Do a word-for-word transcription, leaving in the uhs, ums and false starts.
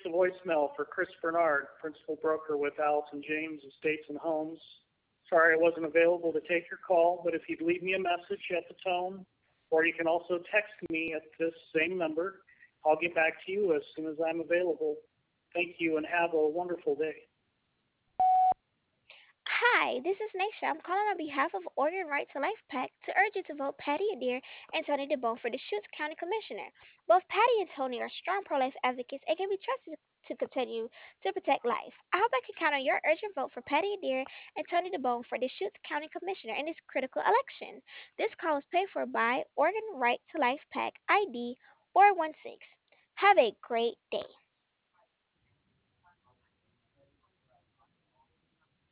a voicemail for Chris Bernard, principal broker with Allison James Estates and Homes. Sorry I wasn't available to take your call, but if you'd leave me a message at the tone, or you can also text me at this same number, I'll get back to you as soon as I'm available. Thank you and have a wonderful day. Hi, this is Nisha. I'm calling on behalf of Oregon Right to Life PAC to urge you to vote Patty Adair and Tony DeBone for the Schutz County Commissioner. Both Patty and Tony are strong pro-life advocates and can be trusted to continue to protect life. I hope I can count on your urgent vote for Patty Adair and Tony DeBone for the Schutz County Commissioner in this critical election. This call is paid for by Oregon Right to Life PAC I D four one six. Have a great day.